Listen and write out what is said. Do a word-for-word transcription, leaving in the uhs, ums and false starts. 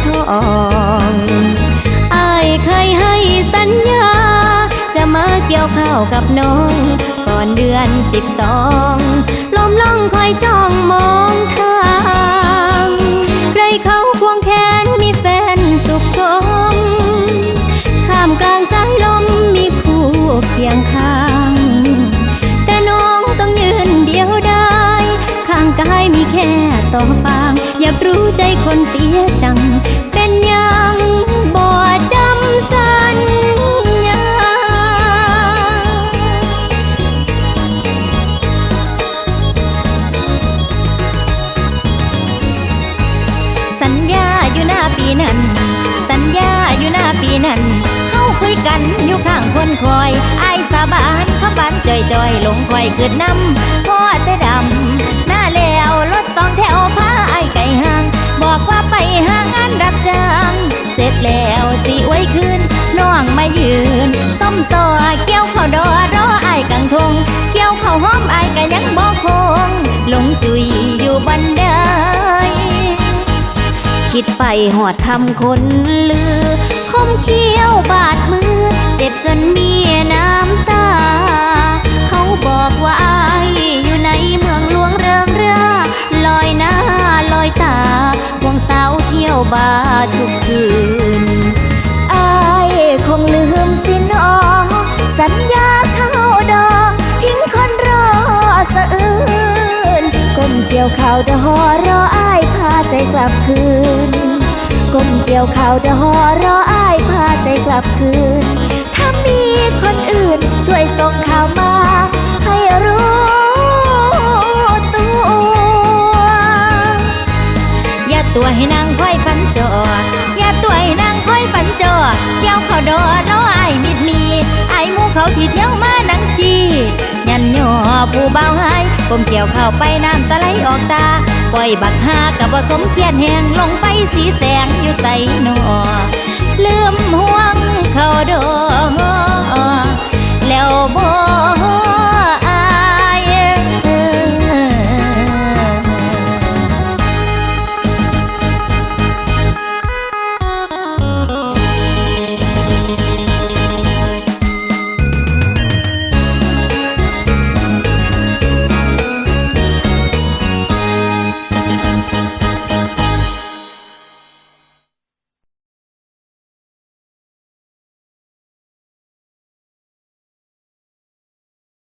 ทองอ้ายเคยให้สัญญาจะมาเกี่ยวข้าวกับน้องก่อนเดือนสิบสองลมล่องคอยจ้องมองทางใครเขาควงแขนมีแฟนสุขสมข้ามกลางสายลมมีผู้เคียงข้างแต่น้องต้องยืนเดียวได้ข้างกายมีแค่ต่อฟางอยากรู้ใจคนเสียจังเป็นยังบ่จำสัญญาสัญญาอยู่หน้าปีนั้นสัญญาอยู่หน้าปีนั้นเขาคุยกันอยู่ข้างคนคอยอ้ายสาบานเขาบานจ่อยจ่อยลงคอยขึ้นนำพ่อแต่ดำหน้าแล้วรถสองแถวพาอ้ายไก่ห่างบอกว่าไปห่างงานรับจ้างเสร็จแล้วสิไว้คืนน้องมายืนส้มซอเกี่ยวข้าวดอรออ้ายกังทงเกี่ยวข้าวหอมอ้ายก็ยังบ่คงลงจุยอยู่บันไดคิดไปหอดคำคนลือคมเขี้ยวบาดมือเจ็บจนมีน้ำตาเขาบอกว่าอ้ายอยู่ในเมืองหลวงเริงร่าลอยหน้าลอยตาควงสาวเที่ยวบาร์ทุกคืนอ้ายคงลืมสินอสัญญาเข้าดอกทิ้งคนรอสะอื้นก้มเกี่ยวข่าวดอรออ้ายพาใจกลับคืนก้มเกี่ยวข่าวดอรออ้ายพาใจกลับคืนถ้ามีคนอื่นช่วยส่งข่าวมาให้รู้ตัวอย่าตัวให้นางค่อยฝันจออย่าตัวให้นางค่อยฝันจอเกี่ยวข่าวดอน้ออ้ายมิดมีอ้ายหมู่เขาที่เที่ยวมานังจียันย่อผู้เบาหายก้มเกี่ยวข่าวไปน้ำตะไหลออกตาปล่อยบักฮากับบ่สมเขียนแหงลงไปสีแสงอยู่ใส่